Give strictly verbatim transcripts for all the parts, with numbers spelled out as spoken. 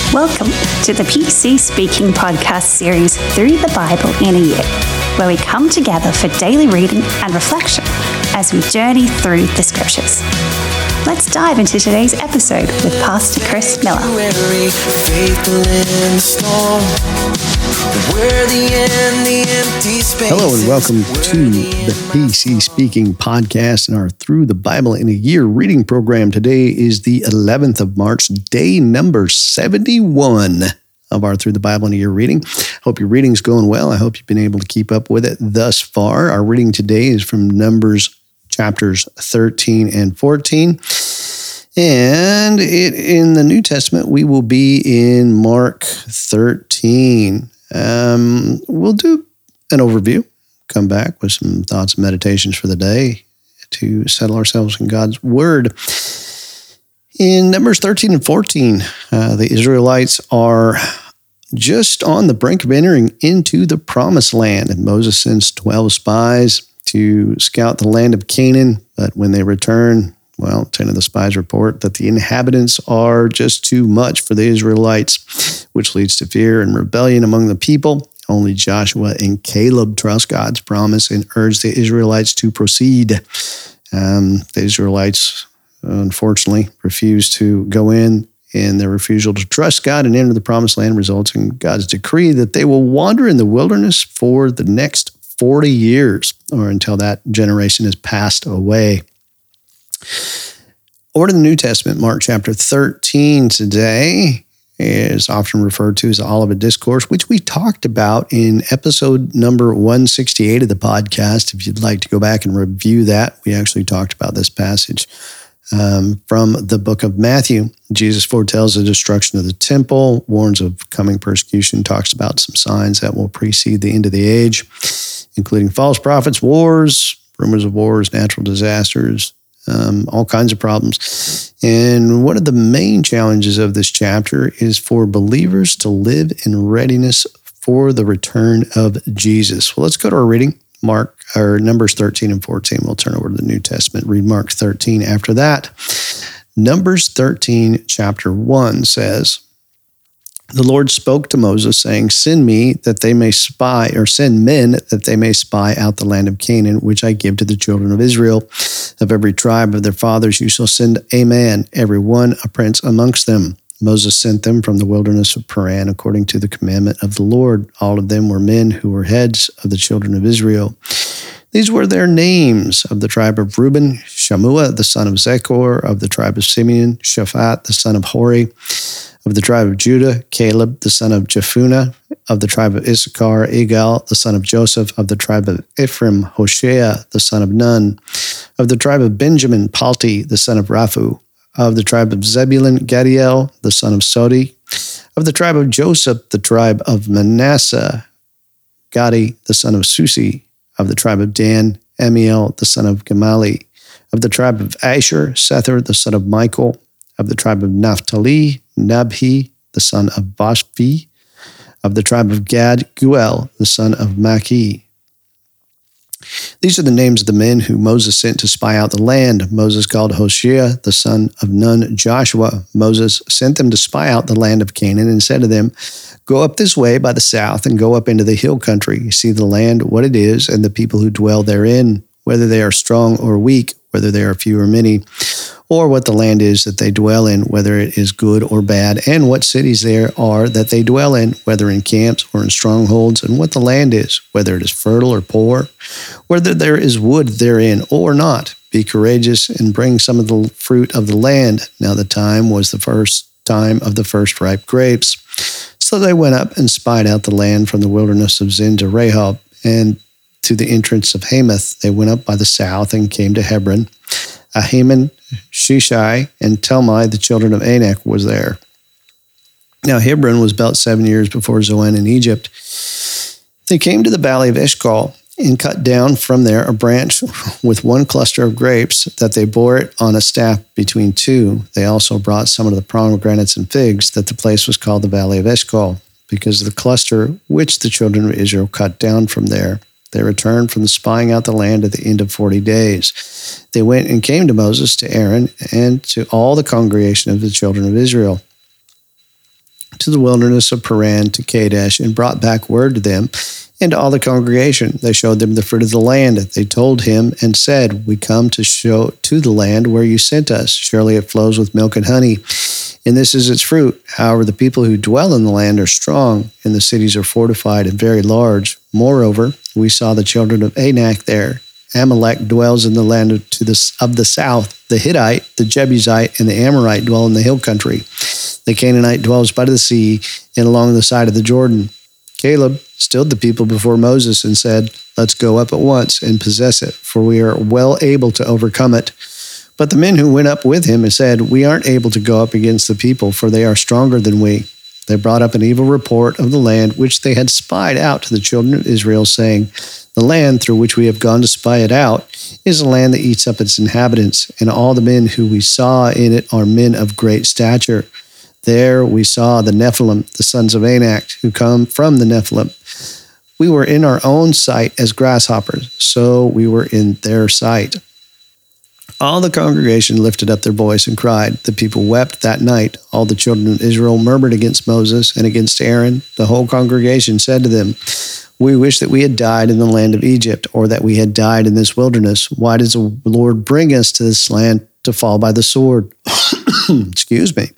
Welcome to the P C Speaking podcast series Through the Bible in a Year, where we come together for daily reading and reflection as we journey through the scriptures. Let's dive into today's episode with Pastor Chris Miller. Hello and welcome to the P C Speaking podcast and our Through the Bible in a Year reading program. Today is the eleventh of March, day number seventy-one of our Through the Bible in a Year reading. Hope your reading's going well. I hope you've been able to keep up with it thus far. Our reading today is from Numbers chapters thirteen and fourteen. And it, in the New Testament, we will be in Mark thirteen. Um, we'll do an overview, come back with some thoughts and meditations for the day to settle ourselves in God's Word. In Numbers thirteen and fourteen, uh, the Israelites are just on the brink of entering into the Promised Land. And Moses sends twelve spies to scout the land of Canaan, but when they return, well, ten of the spies report that the inhabitants are just too much for the Israelites, which leads to fear and rebellion among the people. Only Joshua and Caleb trust God's promise and urge the Israelites to proceed. Um, the Israelites, unfortunately, refuse to go in, and their refusal to trust God and enter the Promised Land results in God's decree that they will wander in the wilderness for the next forty years, or until that generation has passed away. Over to the New Testament, Mark chapter thirteen today is often referred to as the Olivet Discourse, which we talked about in episode number one sixty-eight of the podcast. If you'd like to go back and review that, we actually talked about this passage um, from the book of Matthew. Jesus foretells the destruction of the temple, warns of coming persecution, talks about some signs that will precede the end of the age, including false prophets, wars, rumors of wars, natural disasters, um, all kinds of problems. And one of the main challenges of this chapter is for believers to live in readiness for the return of Jesus. Well, let's go to our reading, Mark or Numbers thirteen and fourteen. We'll turn over to the New Testament, read Mark thirteen after that. Numbers thirteen, chapter one says, "The Lord spoke to Moses, saying, Send me that they may spy, or send men that they may spy out the land of Canaan, which I give to the children of Israel. Of every tribe of their fathers you shall send a man, every one a prince amongst them. Moses sent them from the wilderness of Paran, according to the commandment of the Lord. All of them were men who were heads of the children of Israel. These were their names: of the tribe of Reuben, Shammua, the son of Zechor; of the tribe of Simeon, Shaphat, the son of Hori; of the tribe of Judah, Caleb, the son of Jephunneh; of the tribe of Issachar, Igal, the son of Joseph; of the tribe of Ephraim, Hoshea, the son of Nun; of the tribe of Benjamin, Palti, the son of Raphu; of the tribe of Zebulun, Gadiel, the son of Sodi; of the tribe of Joseph, the tribe of Manasseh, Gadi, the son of Susi; of the tribe of Dan, Amiel, the son of Gamali; of the tribe of Asher, Sethur, the son of Michael; of the tribe of Naphtali, Nabhi, the son of Bashvi; of the tribe of Gad, Guel, the son of Maki. These are the names of the men who Moses sent to spy out the land. Moses called Hoshea, the son of Nun, Joshua. Moses sent them to spy out the land of Canaan and said to them, Go up this way by the south and go up into the hill country. See the land, what it is, and the people who dwell therein, whether they are strong or weak, whether they are few or many, or what the land is that they dwell in, whether it is good or bad, and what cities there are that they dwell in, whether in camps or in strongholds, and what the land is, whether it is fertile or poor, whether there is wood therein or not. Be courageous and bring some of the fruit of the land. Now the time was the first time of the first ripe grapes. So they went up and spied out the land from the wilderness of Zin to Rehob, and to the entrance of Hamath. They went up by the south and came to Hebron. Ahiman, Shishai, and Telmai, the children of Anak, was there. Now Hebron was built seven years before Zoan in Egypt. They came to the valley of Eshcol and cut down from there a branch with one cluster of grapes, that they bore it on a staff between two. They also brought some of the pomegranates and figs, that the place was called the valley of Eshcol, because of the cluster which the children of Israel cut down from there. They returned from the spying out the land at the end of forty days. They went and came to Moses, to Aaron, and to all the congregation of the children of Israel. to the wilderness of Paran to Kadesh, and brought back word to them and to all the congregation. They showed them the fruit of the land. They told him and said, "We come to show to the land where you sent us. Surely it flows with milk and honey, and this is its fruit. However, the people who dwell in the land are strong, and the cities are fortified and very large. Moreover, we saw the children of Anak there. Amalek dwells in the land of, to the, of the south. The Hittite, the Jebusite, and the Amorite dwell in the hill country. The Canaanite dwells by the sea and along the side of the Jordan." Caleb stilled the people before Moses and said, "Let's go up at once and possess it, for we are well able to overcome it." But the men who went up with him said, "We aren't able to go up against the people, for they are stronger than we." They brought up an evil report of the land which they had spied out to the children of Israel, saying, "The land through which we have gone to spy it out is a land that eats up its inhabitants, and all the men who we saw in it are men of great stature. There we saw the Nephilim, the sons of Anak, who come from the Nephilim. We were in our own sight as grasshoppers, so we were in their sight." All the congregation lifted up their voice and cried. The people wept that night. All the children of Israel murmured against Moses and against Aaron. The whole congregation said to them, "We wish that we had died in the land of Egypt, or that we had died in this wilderness. Why does the Lord bring us to this land to fall by the sword?" Excuse me.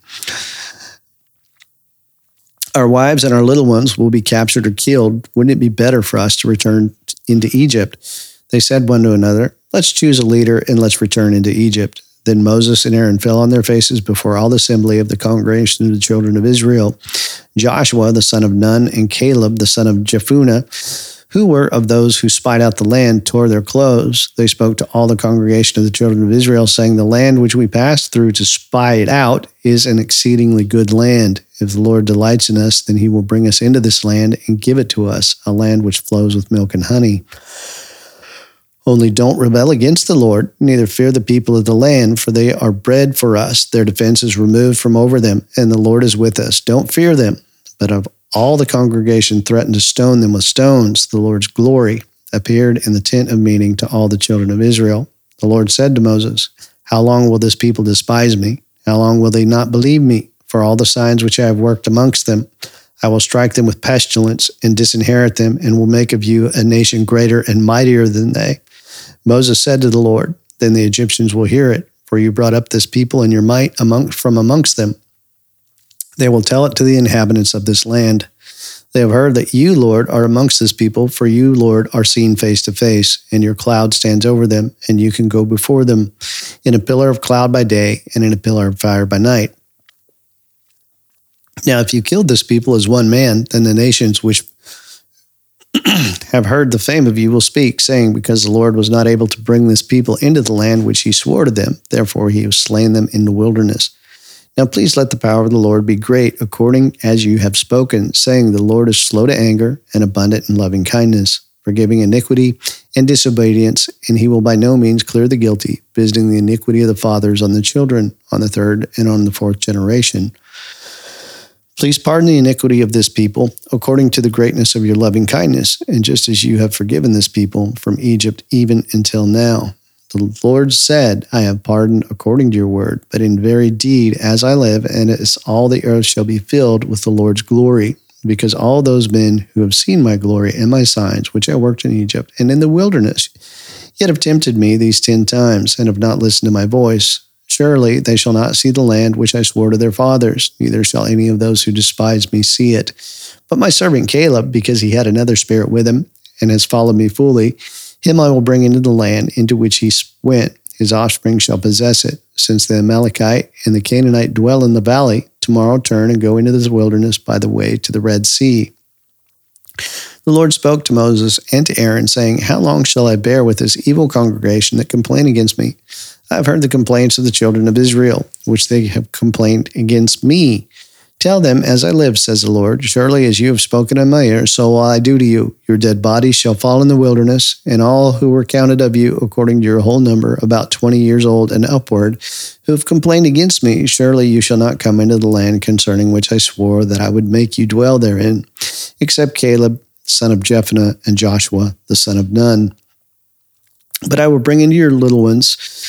"Our wives and our little ones will be captured or killed. Wouldn't it be better for us to return into Egypt?" They said one to another, "Let's choose a leader and let's return into Egypt." Then Moses and Aaron fell on their faces before all the assembly of the congregation of the children of Israel. Joshua, the son of Nun, and Caleb, the son of Jephunneh, who were of those who spied out the land, tore their clothes. They spoke to all the congregation of the children of Israel, saying, "The land which we passed through to spy it out is an exceedingly good land. If the Lord delights in us, then he will bring us into this land and give it to us, a land which flows with milk and honey. Only don't rebel against the Lord, neither fear the people of the land, for they are bread for us. Their defense is removed from over them, and the Lord is with us. Don't fear them." But of all the congregation threatened to stone them with stones. The Lord's glory appeared in the tent of meeting to all the children of Israel. The Lord said to Moses, "How long will this people despise me? How long will they not believe me? For all the signs which I have worked amongst them, I will strike them with pestilence and disinherit them, and will make of you a nation greater and mightier than they." Moses said to the Lord, "Then the Egyptians will hear it, for you brought up this people in your might among, from amongst them. They will tell it to the inhabitants of this land. They have heard that you, Lord, are amongst this people, for you, Lord, are seen face to face, and your cloud stands over them, and you can go before them in a pillar of cloud by day and in a pillar of fire by night. Now, if you killed this people as one man, then the nations which have heard the fame of you will speak, saying, because the Lord was not able to bring this people into the land which he swore to them, therefore he has slain them in the wilderness. Now please let the power of the Lord be great, according as you have spoken, saying, the Lord is slow to anger and abundant in loving kindness, forgiving iniquity and disobedience, and he will by no means clear the guilty, visiting the iniquity of the fathers on the children, on the third and on the fourth generation. Please pardon the iniquity of this people, according to the greatness of your loving kindness, and just as you have forgiven this people from Egypt even until now. The Lord said, I have pardoned according to your word, but in very deed, as I live, and as all the earth shall be filled with the Lord's glory, because all those men who have seen my glory and my signs, which I worked in Egypt and in the wilderness, yet have tempted me these ten times, and have not listened to my voice, surely they shall not see the land which I swore to their fathers, neither shall any of those who despise me see it. But my servant Caleb, because he had another spirit with him, and has followed me fully, him I will bring into the land into which he went. His offspring shall possess it. Since the Amalekite and the Canaanite dwell in the valley, tomorrow turn and go into this wilderness by the way to the Red Sea. The Lord spoke to Moses and to Aaron, saying, how long shall I bear with this evil congregation that complain against me? I have heard the complaints of the children of Israel, which they have complained against me. Tell them, as I live, says the Lord, surely as you have spoken in my ear, so will I do to you. Your dead bodies shall fall in the wilderness, and all who were counted of you, according to your whole number, about twenty years old and upward, who have complained against me, surely you shall not come into the land concerning which I swore that I would make you dwell therein, except Caleb, son of Jephunneh, and Joshua, the son of Nun. But I will bring into your little ones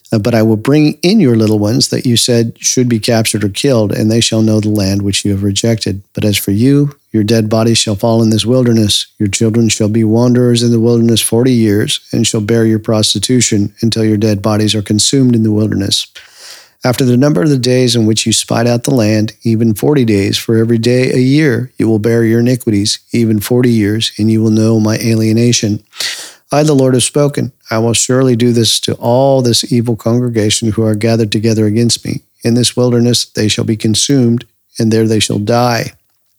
Uh, but I will bring in your little ones that you said should be captured or killed, and they shall know the land which you have rejected. But as for you, your dead bodies shall fall in this wilderness. Your children shall be wanderers in the wilderness forty years, and shall bear your prostitution until your dead bodies are consumed in the wilderness. After the number of the days in which you spied out the land, even forty days, for every day a year, you will bear your iniquities, even forty years, and you will know my alienation. I, the Lord, have spoken. I will surely do this to all this evil congregation who are gathered together against me. In this wilderness they shall be consumed, and there they shall die.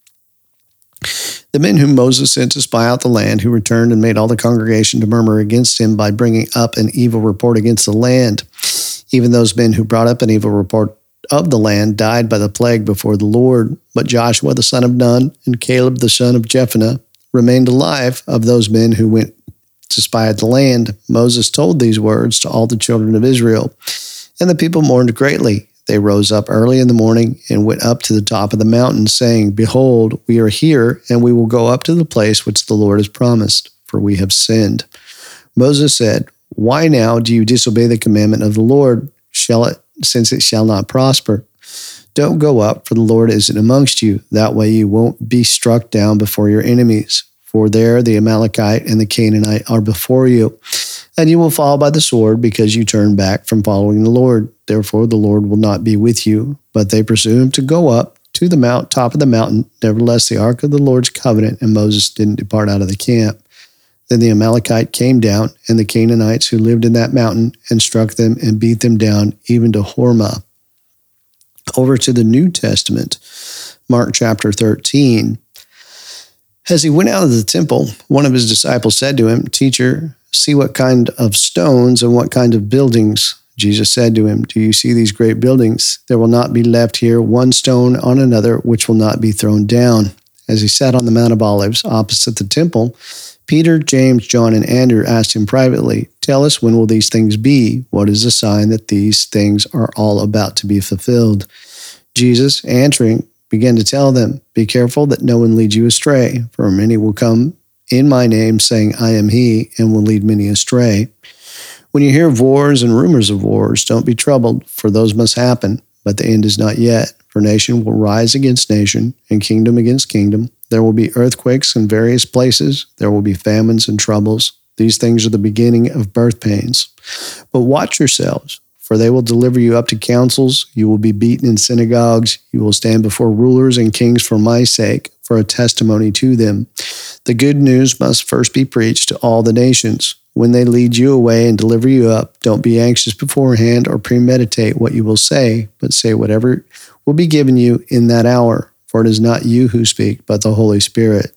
The men whom Moses sent to spy out the land, who returned and made all the congregation to murmur against him by bringing up an evil report against the land. Even those men who brought up an evil report of the land died by the plague before the Lord. But Joshua the son of Nun and Caleb the son of Jephunneh remained alive of those men who went to spy out the land. Moses told these words to all the children of Israel, and the people mourned greatly. They rose up early in the morning and went up to the top of the mountain, saying, Behold, we are here, and we will go up to the place which the Lord has promised, for we have sinned. Moses said, Why now do you disobey the commandment of the Lord, shall it, since it shall not prosper? Don't go up, for the Lord isn't amongst you. That way you won't be struck down before your enemies. For there the Amalekite and the Canaanite are before you, and you will fall by the sword because you turned back from following the Lord. Therefore the Lord will not be with you. But they presumed to go up to the mount, top of the mountain. Nevertheless, the ark of the Lord's covenant and Moses didn't depart out of the camp. Then the Amalekite came down, and the Canaanites who lived in that mountain, and struck them and beat them down, even to Hormah. Over to the New Testament, Mark chapter thirteen. As he went out of the temple, one of his disciples said to him, Teacher, see what kind of stones and what kind of buildings. Jesus said to him, Do you see these great buildings? There will not be left here one stone on another which will not be thrown down. As he sat on the Mount of Olives opposite the temple, Peter, James, John, and Andrew asked him privately, Tell us, when will these things be? What is the sign that these things are all about to be fulfilled? Jesus, answering, began to tell them, Be careful that no one leads you astray, for many will come in my name, saying, I am he, and will lead many astray. When you hear of wars and rumors of wars, don't be troubled, for those must happen, but the end is not yet. For nation will rise against nation, and kingdom against kingdom. There will be earthquakes in various places. There will be famines and troubles. These things are the beginning of birth pains. But watch yourselves, for they will deliver you up to councils. You will be beaten in synagogues. You will stand before rulers and kings for my sake, for a testimony to them. The good news must first be preached to all the nations. When they lead you away and deliver you up, don't be anxious beforehand or premeditate what you will say, but say whatever will be given you in that hour, for it is not you who speak, but the Holy Spirit.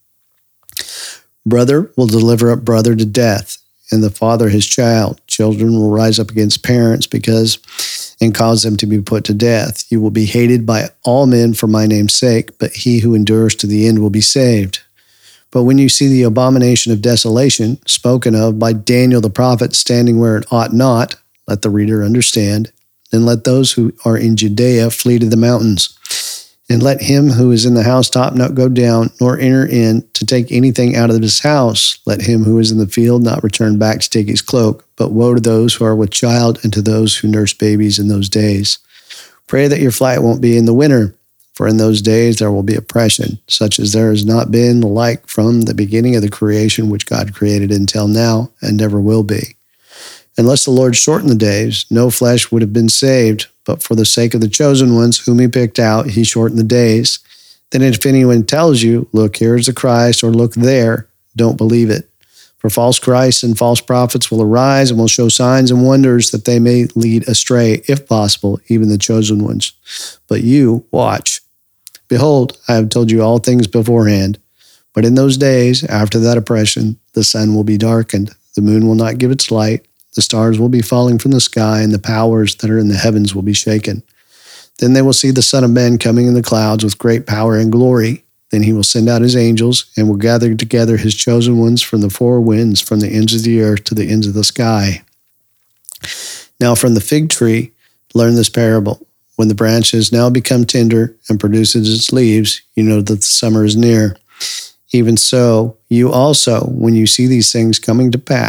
Brother will deliver up brother to death, and the father his child. Children will rise up against parents because and cause them to be put to death. You will be hated by all men for my name's sake, but he who endures to the end will be saved. But when you see the abomination of desolation spoken of by Daniel the prophet standing where it ought not, let the reader understand. Then let those who are in Judea flee to the mountains. And let him who is in the housetop not go down, nor enter in to take anything out of his house. Let him who is in the field not return back to take his cloak. But woe to those who are with child and to those who nurse babies in those days. Pray that your flight won't be in the winter, for in those days there will be oppression, such as there has not been the like from the beginning of the creation which God created until now, and never will be. Unless the Lord shortened the days, no flesh would have been saved, but for the sake of the chosen ones whom he picked out, he shortened the days. Then if anyone tells you, look, here is the Christ, or look there, don't believe it. For false Christs and false prophets will arise and will show signs and wonders that they may lead astray, if possible, even the chosen ones. But you, watch. Behold, I have told you all things beforehand. But in those days, after that oppression, the sun will be darkened, the moon will not give its light, the stars will be falling from the sky, and the powers that are in the heavens will be shaken. Then they will see the Son of Man coming in the clouds with great power and glory. Then he will send out his angels and will gather together his chosen ones from the four winds, from the ends of the earth to the ends of the sky. Now from the fig tree, learn this parable. When the branch has now become tender and produces its leaves, you know that the summer is near. Even so, you also, when you see these things coming to pass,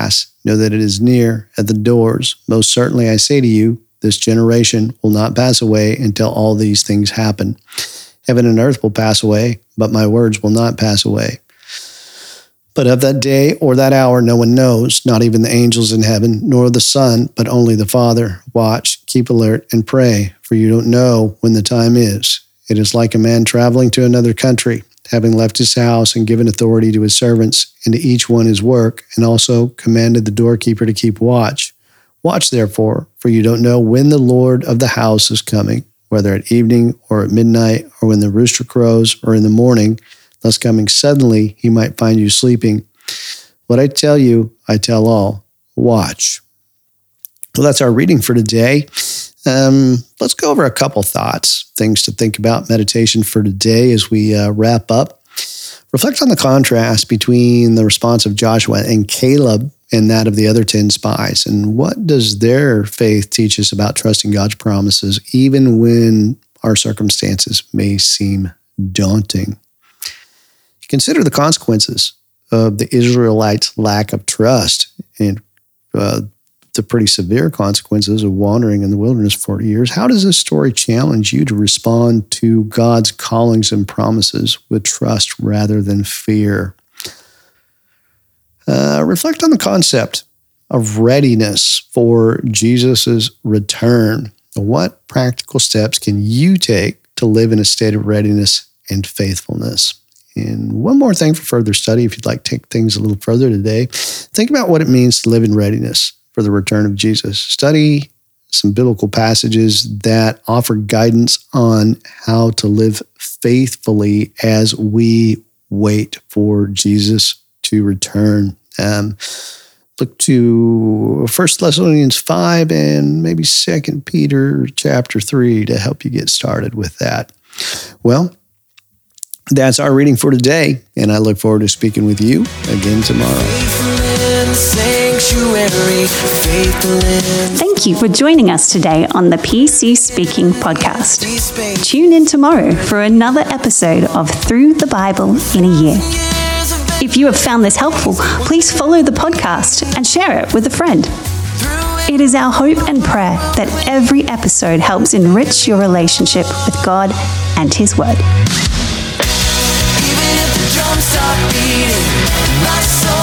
know that it is near at the doors. Most certainly I say to you, this generation will not pass away until all these things happen. Heaven and earth will pass away, but my words will not pass away. But of that day or that hour no one knows, not even the angels in heaven, nor the Son, but only the Father. Watch, keep alert, and pray, for you don't know when the time is. It is like a man traveling to another country, having left his house and given authority to his servants, and to each one his work, and also commanded the doorkeeper to keep watch. Watch, therefore, for you don't know when the Lord of the house is coming, whether at evening or at midnight, or when the rooster crows, or in the morning, lest coming suddenly he might find you sleeping. What I tell you, I tell all. Watch. Well, that's our reading for today. Um, let's go over a couple thoughts, things to think about, meditation for today as we uh, wrap up. Reflect on the contrast between the response of Joshua and Caleb and that of the other ten spies. And what does their faith teach us about trusting God's promises, even when our circumstances may seem daunting? Consider the consequences of the Israelites' lack of trust and uh, the pretty severe consequences of wandering in the wilderness for forty years. How does this story challenge you to respond to God's callings and promises with trust rather than fear? Uh, reflect on the concept of readiness for Jesus' return. What practical steps can you take to live in a state of readiness and faithfulness? And one more thing for further study, if you'd like to take things a little further today, think about what it means to live in readiness for the return of Jesus. Study some biblical passages that offer guidance on how to live faithfully as we wait for Jesus to return. Um, look to First Thessalonians five and maybe Second Peter chapter three to help you get started with that. Well, that's our reading for today, and I look forward to speaking with you again tomorrow. Thank you for joining us today on the P C Speaking podcast. Tune in tomorrow for another episode of Through the Bible in a Year. If you have found this helpful, please follow the podcast and share it with a friend. It is our hope and prayer that every episode helps enrich your relationship with God and His Word. Even if the drums stop beating, my soul